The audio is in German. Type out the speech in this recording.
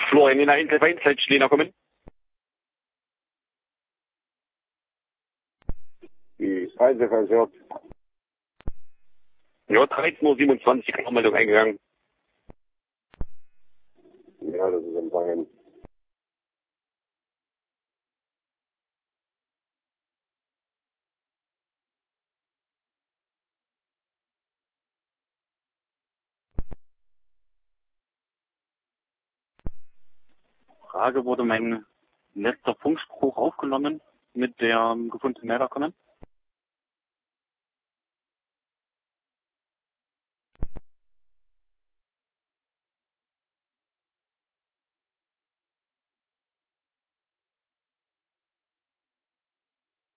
Florian in der Intel kommen. Die Reiseversichert. Ja, 13:27 Uhr, Anmeldung eingegangen. Ja, das ist empfangen. Frage, wurde mein letzter Funkspruch aufgenommen mit der gefundenen Meldung kommen?